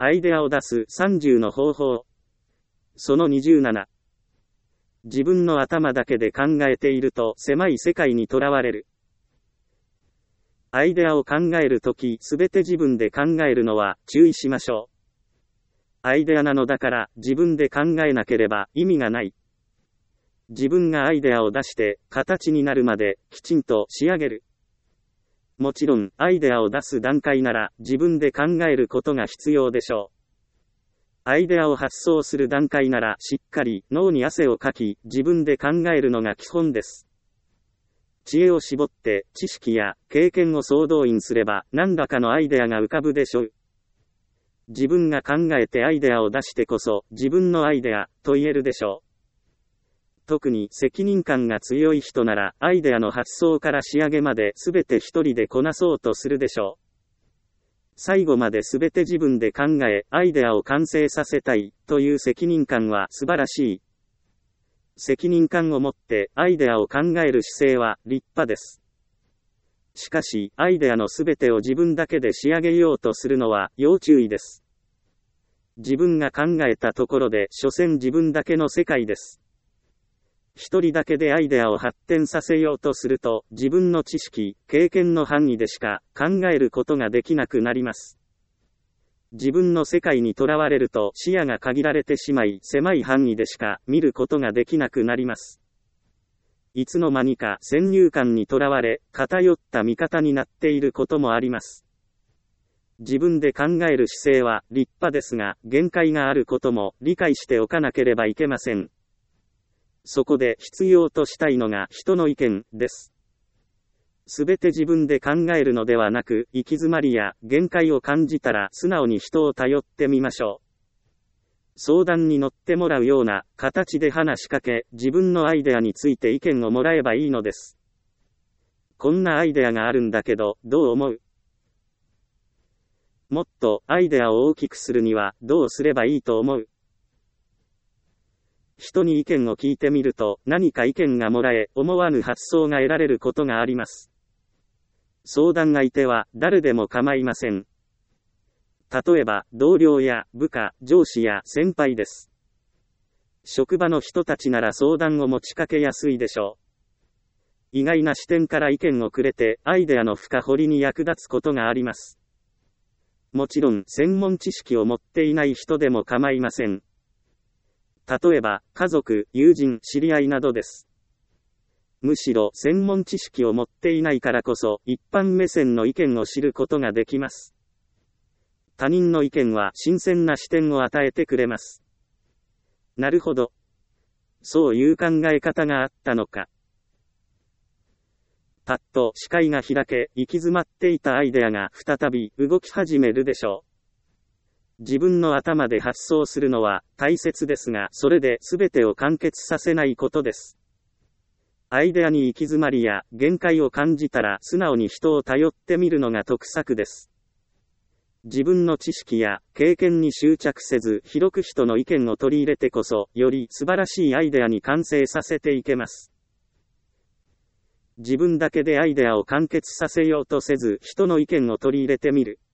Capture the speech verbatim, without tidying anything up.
アイデアを出すさんじゅうの方法。そのにじゅうなな。自分の頭だけで考えていると狭い世界にとらわれる。アイデアを考えるとき、すべて自分で考えるのは注意しましょう。アイデアなのだから自分で考えなければ意味がない。自分がアイデアを出して形になるまできちんと仕上げる。もちろんアイデアを出す段階なら自分で考えることが必要でしょう。アイデアを発想する段階ならしっかり脳に汗をかき自分で考えるのが基本です。知恵を絞って知識や経験を総動員すれば何らかのアイデアが浮かぶでしょう。自分が考えてアイデアを出してこそ自分のアイデアと言えるでしょう。特に責任感が強い人ならアイデアの発想から仕上げまで全て一人でこなそうとするでしょう。最後まで全て自分で考えアイデアを完成させたいという責任感は素晴らしい。責任感を持ってアイデアを考える姿勢は立派です。しかしアイデアの全てを自分だけで仕上げようとするのは要注意です。自分が考えたところで所詮自分だけの世界です。一人だけでアイデアを発展させようとすると自分の知識、経験の範囲でしか考えることができなくなります。自分の世界にとらわれると視野が限られてしまい狭い範囲でしか見ることができなくなります。いつの間にか先入観にとらわれ偏った見方になっていることもあります。自分で考える姿勢は立派ですが限界があることも理解しておかなければいけません。そこで必要としたいのが人の意見です。すべて自分で考えるのではなく、行き詰まりや限界を感じたら素直に人を頼ってみましょう。相談に乗ってもらうような形で話しかけ、自分のアイデアについて意見をもらえばいいのです。こんなアイデアがあるんだけど、どう思う？もっとアイデアを大きくするにはどうすればいいと思う？人に意見を聞いてみると何か意見がもらえ、思わぬ発想が得られることがあります。相談相手は誰でも構いません。例えば同僚や部下、上司や先輩です。職場の人たちなら相談を持ちかけやすいでしょう。意外な視点から意見をくれてアイデアの深掘りに役立つことがあります。もちろん専門知識を持っていない人でも構いません。例えば、家族、友人、知り合いなどです。むしろ専門知識を持っていないからこそ、一般目線の意見を知ることができます。他人の意見は新鮮な視点を与えてくれます。なるほど。そういう考え方があったのか。パッと視界が開け、行き詰まっていたアイデアが再び動き始めるでしょう。自分の頭で発想するのは大切ですが、それで全てを完結させないことです。アイデアに行き詰まりや限界を感じたら素直に人を頼ってみるのが得策です。自分の知識や経験に執着せず、広く人の意見を取り入れてこそ、より素晴らしいアイデアに完成させていけます。自分だけでアイデアを完結させようとせず、人の意見を取り入れてみる。